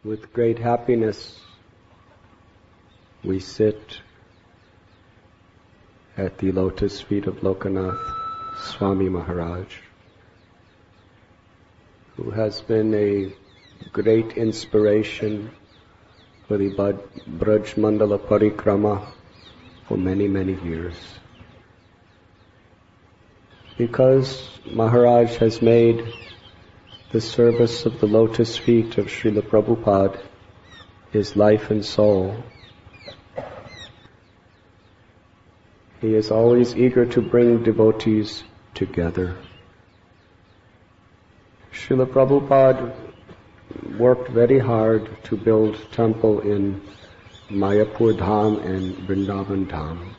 With great happiness, we sit at the lotus feet of Lokanath Swami Maharaj, who has been a great inspiration for the Braj Mandala Parikrama for many, many years. Because Maharaj has made the service of the lotus feet of Srila Prabhupada his life and soul, he is always eager to bring devotees together. Srila Prabhupada worked very hard to build temple in Mayapur Dham and Vrindavan Dham.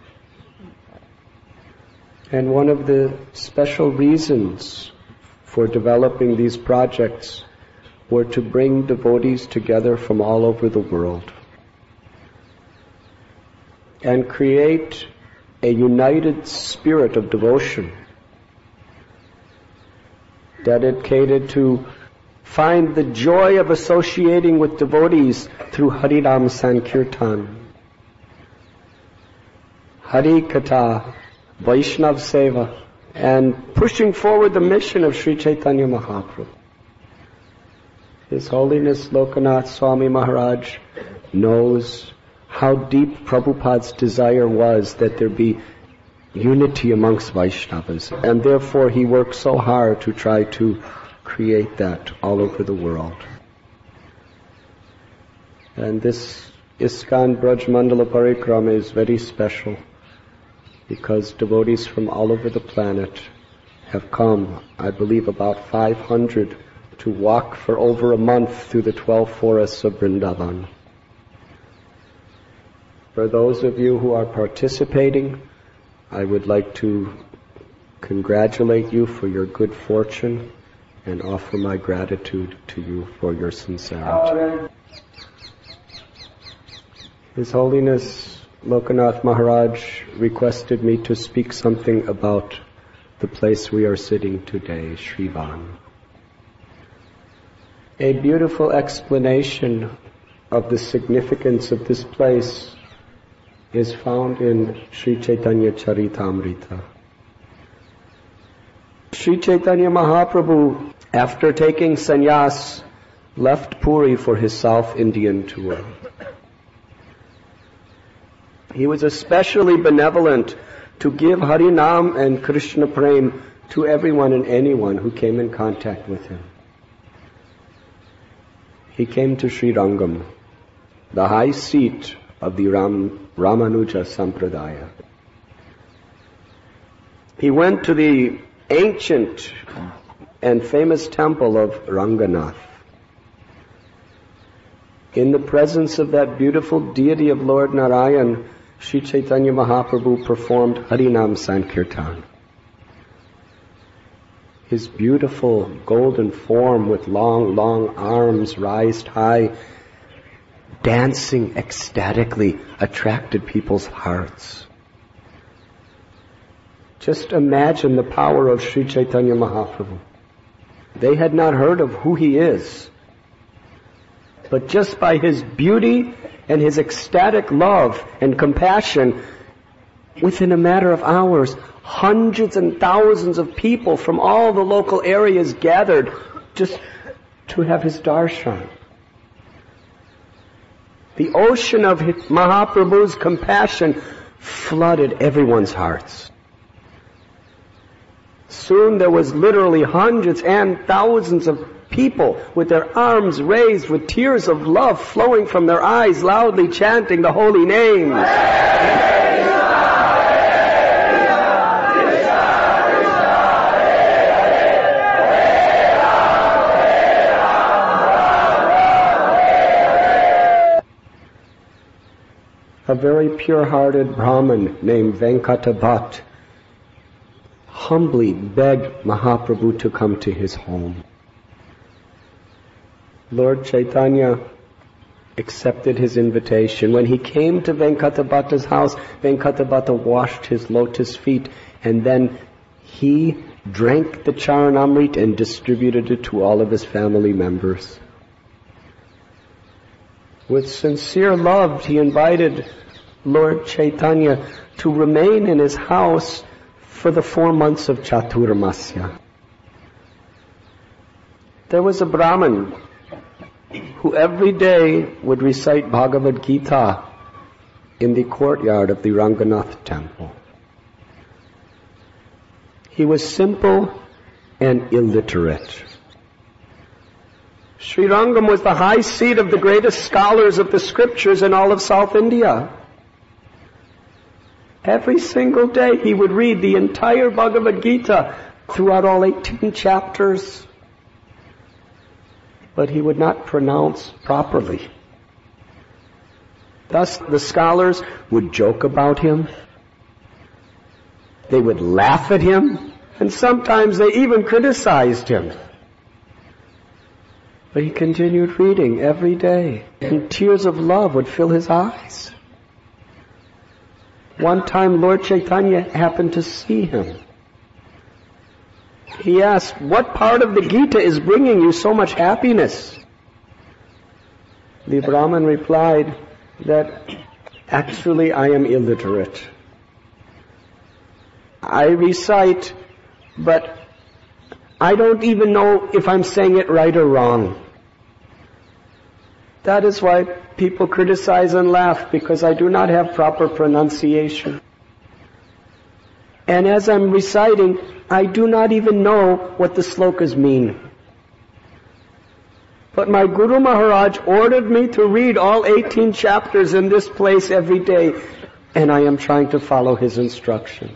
And one of the special reasons for developing these projects were to bring devotees together from all over the world and create a united spirit of devotion dedicated to find the joy of associating with devotees through Harinam Sankirtan, Hari Katha, Vaishnav Seva, and pushing forward the mission of Sri Chaitanya Mahaprabhu. His Holiness Lokanath Swami Maharaj knows how deep Prabhupada's desire was that there be unity amongst Vaishnavas, and therefore he worked so hard to try to create that all over the world. And this ISKCON Braj Mandala Parikrama is very special because devotees from all over the planet have come, I believe about 500, to walk for over a month through the 12 forests of Vrindavan. For those of you who are participating, I would like to congratulate you for your good fortune and offer my gratitude to you for your sincerity. His Holiness Lokanath Maharaj requested me to speak something about the place we are sitting today, Shrivan. A beautiful explanation of the significance of this place is found in Sri Chaitanya Charitamrita. Sri Chaitanya Mahaprabhu, after taking sannyas, left Puri for his South Indian tour. He was especially benevolent to give Harinam and Krishna Prem to everyone and anyone who came in contact with him. He came to Sri Rangam, the high seat of the Ramanuja Sampradaya. He went to the ancient and famous temple of Ranganath. In the presence of that beautiful deity of Lord Narayan, Sri Chaitanya Mahaprabhu performed Harinam Sankirtan. His beautiful golden form with long, long arms raised high, dancing ecstatically, attracted people's hearts. Just imagine the power of Sri Chaitanya Mahaprabhu. They had not heard of who he is, but just by his beauty and his ecstatic love and compassion, within a matter of hours, hundreds and thousands of people from all the local areas gathered just to have his darshan. The ocean of Mahaprabhu's compassion flooded everyone's hearts. Soon there was literally hundreds and thousands of people with their arms raised, with tears of love flowing from their eyes, loudly chanting the holy names. A very pure-hearted Brahmin named Venkata Bhatt humbly begged Mahaprabhu to come to his home. Lord Chaitanya accepted his invitation. When he came to Venkata Bhatta's house, Venkata Bhatta washed his lotus feet, and then he drank the Charanamrit and distributed it to all of his family members. With sincere love, he invited Lord Chaitanya to remain in his house for the 4 months of Chaturmasya. There was a Brahmin who every day would recite Bhagavad Gita in the courtyard of the Ranganath temple. He was simple and illiterate. Srirangam was the high seat of the greatest scholars of the scriptures in all of South India. Every single day he would read the entire Bhagavad Gita throughout all 18 chapters. But he would not pronounce properly. Thus the scholars would joke about him. They would laugh at him, and sometimes they even criticized him. But he continued reading every day, and tears of love would fill his eyes. One time Lord Chaitanya happened to see him. He asked, "What part of the Gita is bringing you so much happiness?" The Brahmin replied that, "Actually, I am illiterate. I recite, but I don't even know if I'm saying it right or wrong. That is why people criticize and laugh, because I do not have proper pronunciation. And as I'm reciting, I do not even know what the slokas mean. But my Guru Maharaj ordered me to read all 18 chapters in this place every day, and I am trying to follow his instruction."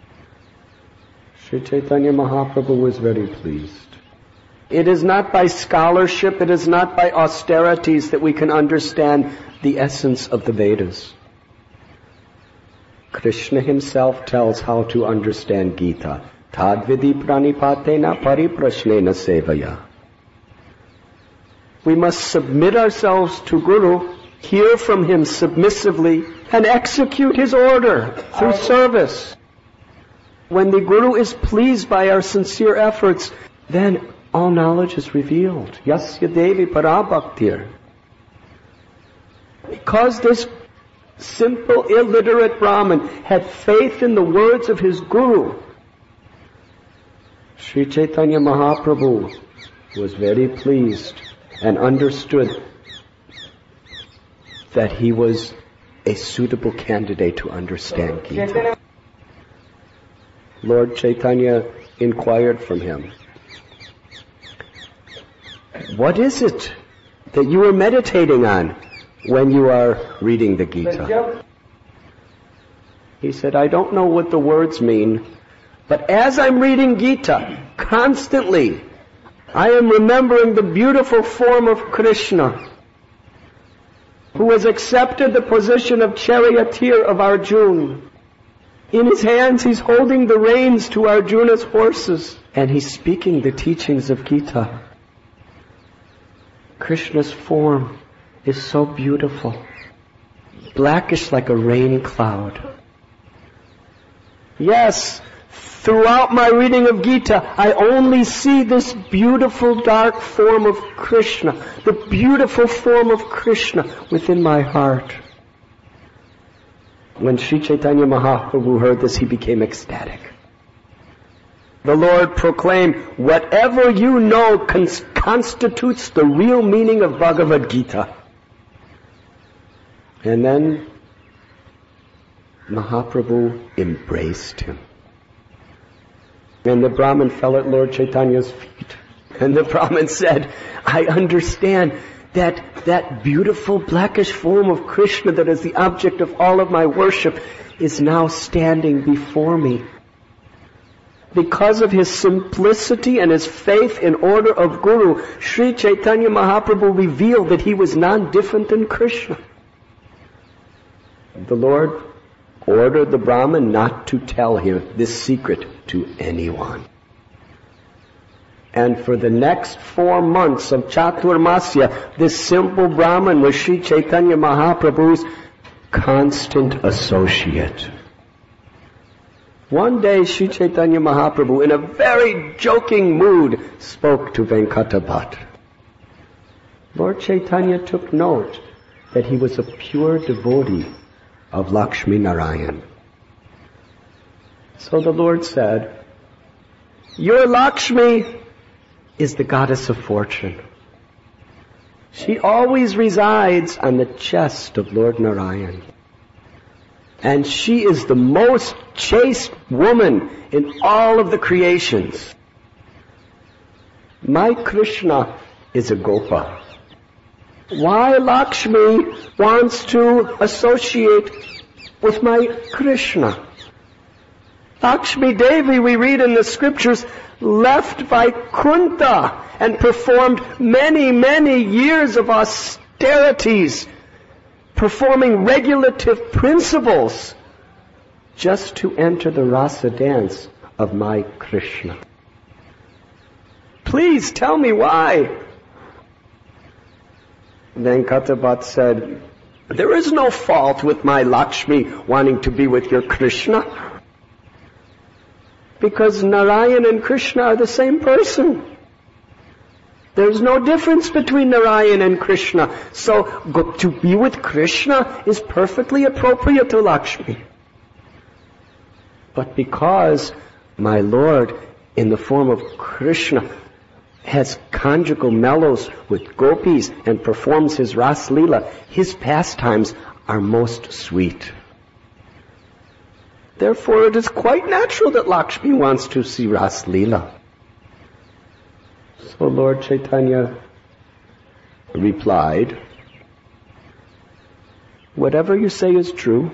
Sri Chaitanya Mahaprabhu was very pleased. It is not by scholarship, it is not by austerities that we can understand the essence of the Vedas. Krishna himself tells how to understand Gita. Tadvidi pranipatena pariprashnena sevaya. We must submit ourselves to Guru, hear from him submissively, and execute his order through service. When the Guru is pleased by our sincere efforts, then all knowledge is revealed. Yasya Devi Parabhaktir. Because this simple, illiterate Brahmin had faith in the words of his Guru, Sri Chaitanya Mahaprabhu was very pleased and understood that he was a suitable candidate to understand Gita. Lord Chaitanya inquired from him, "What is it that you are meditating on when you are reading the Gita?" He said, "I don't know what the words mean, but as I'm reading Gita, constantly, I am remembering the beautiful form of Krishna, who has accepted the position of charioteer of Arjuna. In his hands he's holding the reins to Arjuna's horses, and he's speaking the teachings of Gita. Krishna's form is so beautiful, blackish like a rain cloud. Yes, throughout my reading of Gita, I only see this beautiful dark form of Krishna, the beautiful form of Krishna within my heart." When Sri Chaitanya Mahaprabhu heard this, he became ecstatic. The Lord proclaimed, "Whatever you know constitutes the real meaning of Bhagavad Gita." And then Mahaprabhu embraced him. And the Brahmin fell at Lord Chaitanya's feet. And the Brahmin said, "I understand that beautiful blackish form of Krishna that is the object of all of my worship is now standing before me." Because of his simplicity and his faith in order of Guru, Sri Chaitanya Mahaprabhu revealed that he was none different than Krishna. The Lord ordered the Brahmin not to tell him this secret to anyone. And for the next 4 months of Chaturmasya, this simple Brahmin was Sri Chaitanya Mahaprabhu's constant associate. One day Sri Chaitanya Mahaprabhu, in a very joking mood, spoke to Venkata Bhatt. Lord Chaitanya took note that he was a pure devotee of Lakshmi Narayan. So the Lord said, your Lakshmi is the goddess of fortune. She always resides on the chest of Lord Narayan. And she is the most chaste woman in all of the creations. My Krishna is a Gopa. Why Lakshmi wants to associate with my Krishna? Lakshmi Devi, we read in the scriptures, left Vaikuntha and performed many, many years of austerities, performing regulative principles, just to enter the rasa dance of my Krishna. Please tell me why. Venkatapat said, there is no fault with my Lakshmi wanting to be with your Krishna, because Narayan and Krishna are the same person. There's no difference between Narayan and Krishna. So to be with Krishna is perfectly appropriate to Lakshmi. But because my Lord, in the form of Krishna, has conjugal mellows with gopis and performs his Ras Leela, his pastimes are most sweet. Therefore, it is quite natural that Lakshmi wants to see Ras Leela. So Lord Chaitanya replied, whatever you say is true,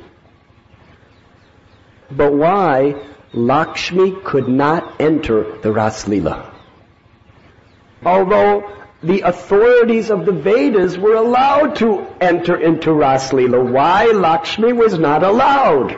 but why Lakshmi could not enter the Ras Leela? Although the authorities of the Vedas were allowed to enter into Ras Leela, why Lakshmi was not allowed?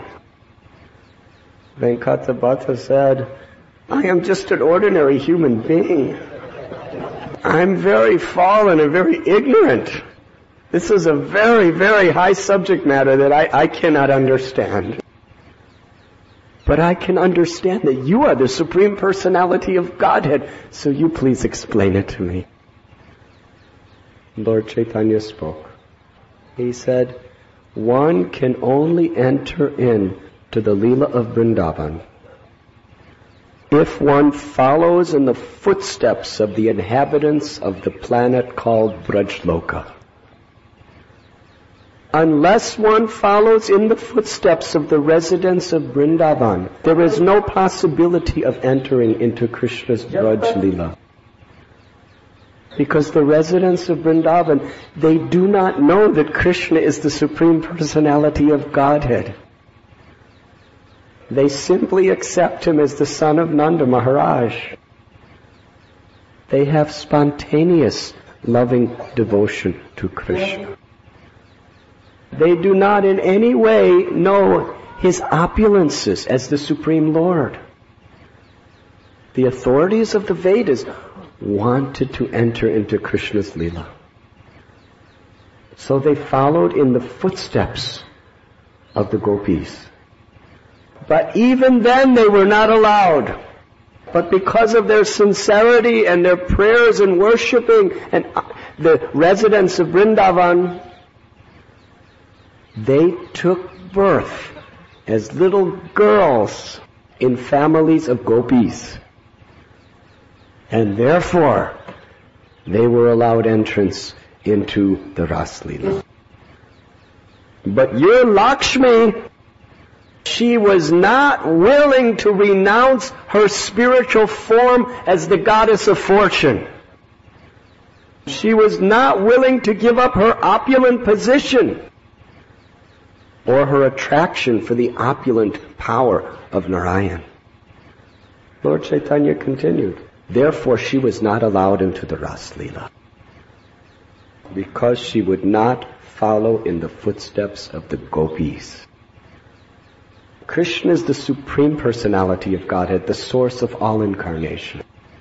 Venkatabhata said, I am just an ordinary human being. I'm very fallen and very ignorant. This is a very, very high subject matter that I cannot understand. But I can understand that you are the Supreme Personality of Godhead, so you please explain it to me. Lord Chaitanya spoke. He said, one can only enter in to the Leela of Vrindavan if one follows in the footsteps of the inhabitants of the planet called Brajloka. Unless one follows in the footsteps of the residents of Vrindavan, there is no possibility of entering into Krishna's Braj Leela. Because the residents of Vrindavan, they do not know that Krishna is the Supreme Personality of Godhead. They simply accept him as the son of Nanda Maharaj. They have spontaneous, loving devotion to Krishna. They do not in any way know his opulences as the Supreme Lord. The authorities of the Vedas wanted to enter into Krishna's Leela. So they followed in the footsteps of the gopis. But even then they were not allowed. But because of their sincerity and their prayers and worshipping and the residents of Vrindavan, they took birth as little girls in families of gopis. And therefore, they were allowed entrance into the Ras Leela. But your Lakshmi, she was not willing to renounce her spiritual form as the goddess of fortune. She was not willing to give up her opulent position or her attraction for the opulent power of Narayan. Lord Chaitanya continued, therefore she was not allowed into the Ras Leela, because she would not follow in the footsteps of the gopis. Krishna is the Supreme Personality of Godhead, the source of all incarnation.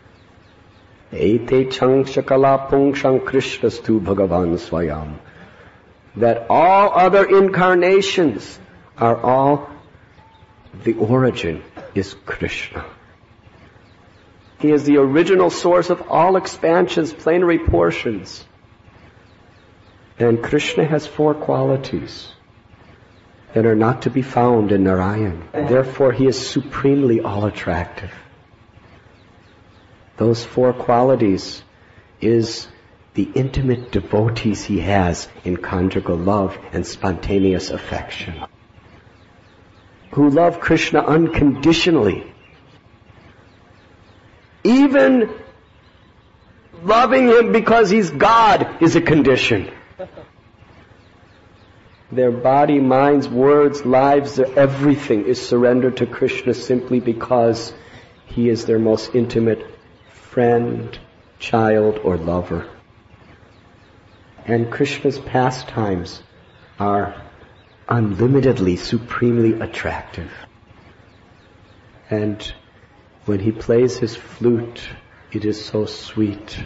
Ete chang shakala pungshang krishnastu bhagavan swayam. That all other incarnations are all, the origin is Krishna. He is the original source of all expansions, plenary portions. And Krishna has 4 qualities that are not to be found in Narayan. Therefore, he is supremely all-attractive. Those 4 qualities is the intimate devotees he has in conjugal love and spontaneous affection, who love Krishna unconditionally. Even loving him because he's God is a condition. Their body, minds, words, lives, everything is surrendered to Krishna simply because he is their most intimate friend, child, or lover. And Krishna's pastimes are unlimitedly, supremely attractive. And when he plays his flute, it is so sweet.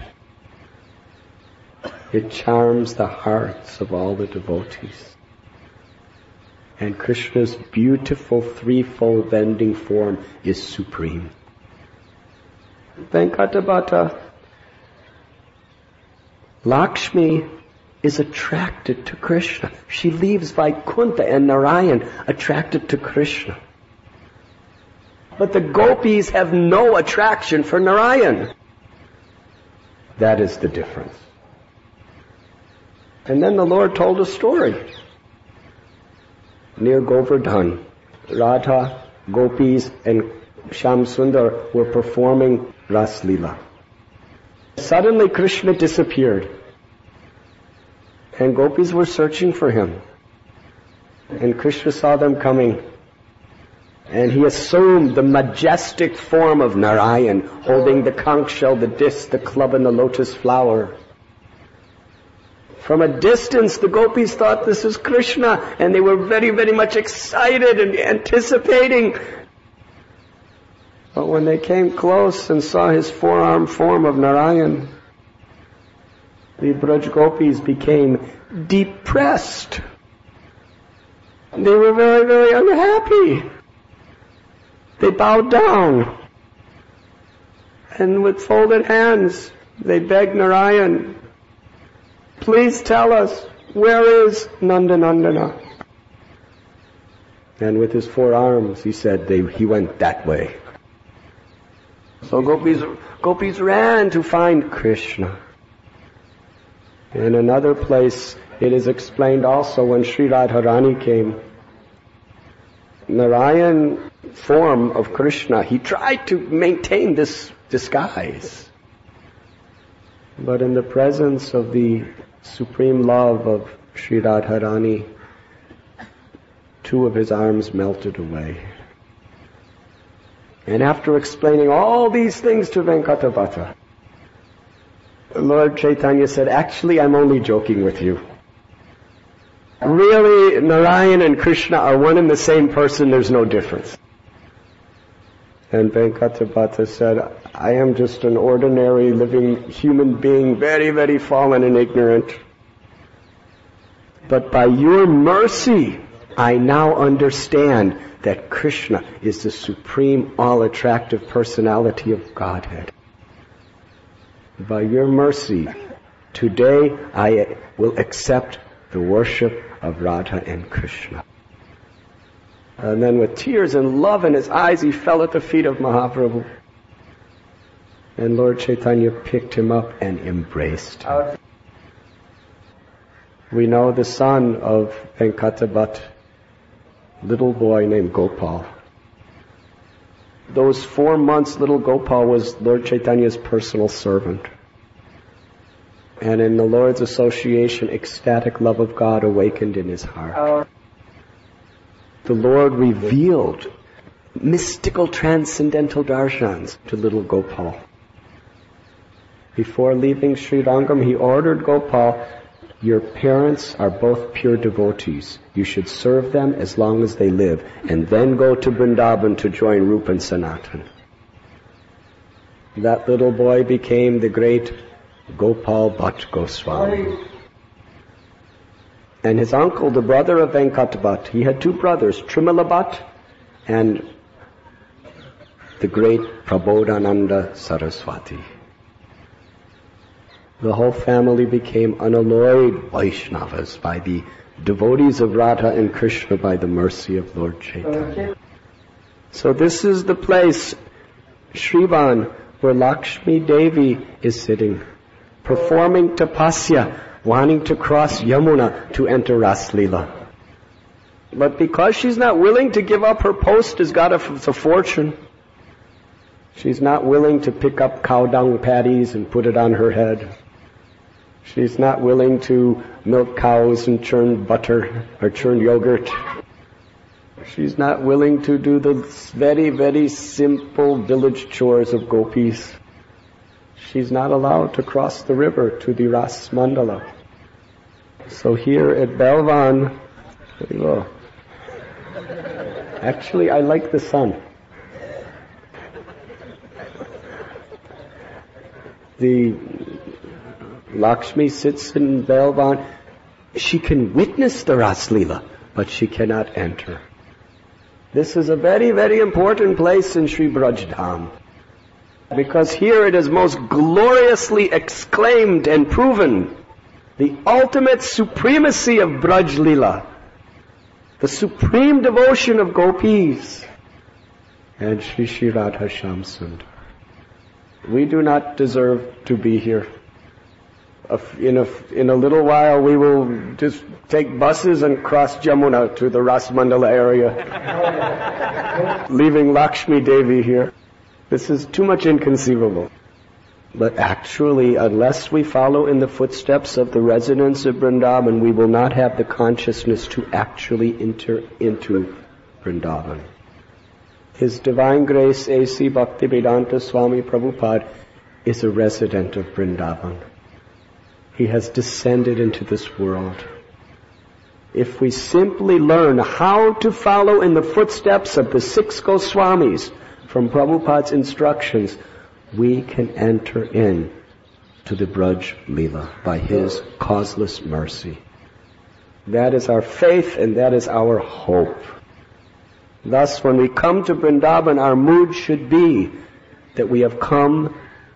It charms the hearts of all the devotees. And Krishna's beautiful threefold bending form is supreme. Venkatabhata, Lakshmi is attracted to Krishna. She leaves Vaikuntha and Narayan attracted to Krishna. But the gopis have no attraction for Narayan. That is the difference. And then the Lord told a story. Near Govardhan, Radha, gopis, and Shyam Sundar were performing Ras Leela. Suddenly Krishna disappeared. And gopis were searching for him. And Krishna saw them coming. And he assumed the majestic form of Narayan, holding the conch shell, the disc, the club, and the lotus flower. From a distance, the gopis thought this was Krishna, and they were very, very much excited and anticipating. But when they came close and saw his 4-arm form of Narayan, the Braj gopis became depressed. They were very, very unhappy. They bowed down. And with folded hands, they begged Narayan, please tell us, where is Nandanandana? And with his 4 arms, he said he went that way. So gopis ran to find Krishna. In another place, it is explained also when Sri Radharani came, Narayan form of Krishna, he tried to maintain this disguise. But in the presence of the supreme love of Sri Radharani, 2 of his arms melted away. And after explaining all these things to Venkatabhata, Lord Chaitanya said, actually, I'm only joking with you. Really, Narayan and Krishna are one and the same person, there's no difference. And Venkatabhata said, I am just an ordinary living human being, very, very fallen and ignorant. But by your mercy, I now understand that Krishna is the supreme, all-attractive personality of Godhead. By your mercy, today I will accept the worship of Radha and Krishna. And then with tears and love in his eyes, he fell at the feet of Mahaprabhu. And Lord Chaitanya picked him up and embraced him. We know the son of Venkatabhat, little boy named Gopal. Those 4 months, little Gopal was Lord Chaitanya's personal servant. And in the Lord's association, ecstatic love of God awakened in his heart. The Lord revealed mystical transcendental darshans to little Gopal. Before leaving Sri Rangam, he ordered Gopal, your parents are both pure devotees. You should serve them as long as they live, and then go to Vrindavan to join Rupa and Sanatan. That little boy became the great Gopal Bhatt Goswami. And his uncle, the brother of Venkatabhat, he had 2 brothers, Trimala Bhatt and the great Prabodhananda Saraswati. The whole family became unalloyed Vaishnavas by the devotees of Radha and Krishna by the mercy of Lord Chaitanya. So this is the place, Shrivan, where Lakshmi Devi is sitting, performing tapasya, wanting to cross Yamuna to enter Ras Leela. But because she's not willing to give up her post as goddess of fortune, she's not willing to pick up cow dung patties and put it on her head. She's not willing to milk cows and churn butter or churn yogurt. She's not willing to do the very, very simple village chores of gopis. She's not allowed to cross the river to the Ras Mandala. So here at Belvan, there you go. Actually, I like the sun. The Lakshmi sits in Belvan. She can witness the Ras Leela, but she cannot enter. This is a very, very important place in Sri Braj Dham, because here it is most gloriously exclaimed and proven the ultimate supremacy of Braj Leela, the supreme devotion of gopis and Shri Shri Radha Shyam Sundar. We do not deserve to be here. In a little while we will just take buses and cross Jamuna to the Ras Mandala area, leaving Lakshmi Devi here. This is too much inconceivable. But actually, unless we follow in the footsteps of the residents of Vrindavan, we will not have the consciousness to actually enter into Vrindavan. His Divine Grace A.C. Bhaktivedanta Swami Prabhupada is a resident of Vrindavan. He has descended into this world. If we simply learn how to follow in the footsteps of the 6 Goswamis from Prabhupada's instructions, we can enter in to the Braj Leela by his causeless mercy. That is our faith and that is our hope. Thus, when we come to Vrindavan, our mood should be that we have come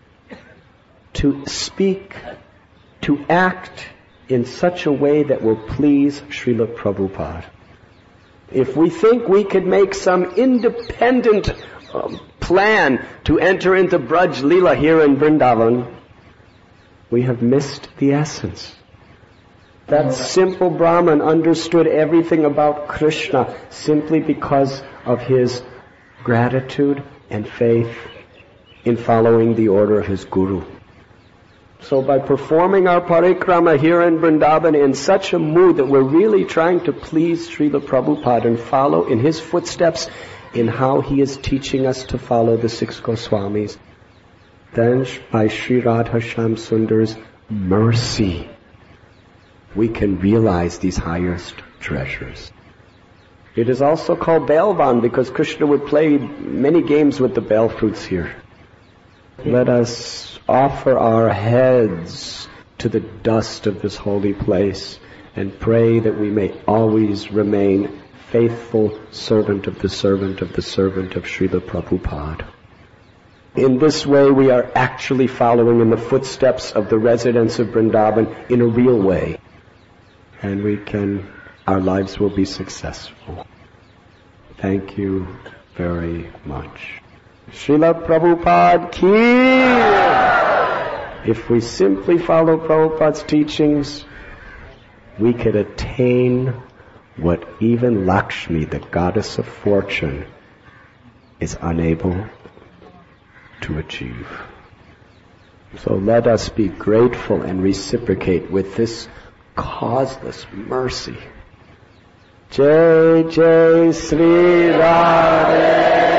to speak, to act in such a way that will please Srila Prabhupada. If we think we could make some independent plan to enter into Braj Leela here in Vrindavan, we have missed the essence. That simple Brahman understood everything about Krishna simply because of his gratitude and faith in following the order of his Guru. So by performing our parikrama here in Vrindavan in such a mood that we're really trying to please Srila Prabhupada and follow in his footsteps in how he is teaching us to follow the 6 Goswamis, then by Sri Radha Shyam Sundar's mercy, we can realize these highest treasures. It is also called Belvan because Krishna would play many games with the bell fruits here. Let us offer our heads to the dust of this holy place and pray that we may always remain faithful servant of the servant of the servant of Srila Prabhupada. In this way we are actually following in the footsteps of the residents of Vrindavan in a real way. And our lives will be successful. Thank you very much. Srila Prabhupada ki! If we simply follow Prabhupada's teachings, we could attain what even Lakshmi, the goddess of fortune, is unable to achieve. So let us be grateful and reciprocate with this causeless mercy. Jai Jai Sri Radhe